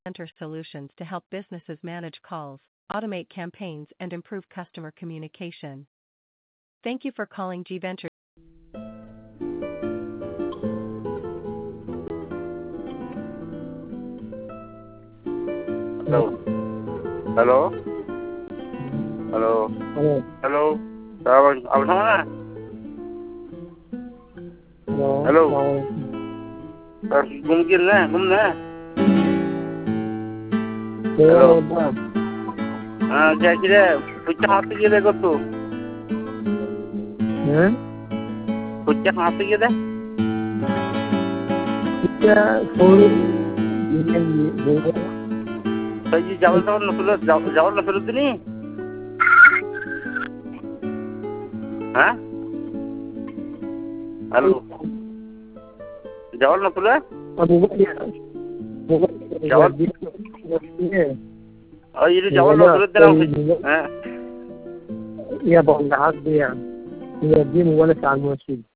Center solutions to help businesses manage calls, automate campaigns, and improve customer communication. Thank you for calling G Ventures. Hello. Hello. Hello. Hello. Apa mana? Hello. Mungkin lah, gimana? Hello. Kira pucak hati kita kau tu. Pucak hati kita. Kita sorry. Saya jawab nak ni. Hah? Halo. Jawab nak Jawab. Oh, ini jawab nak Ya, bang, dah dia. Dia mula sama sih.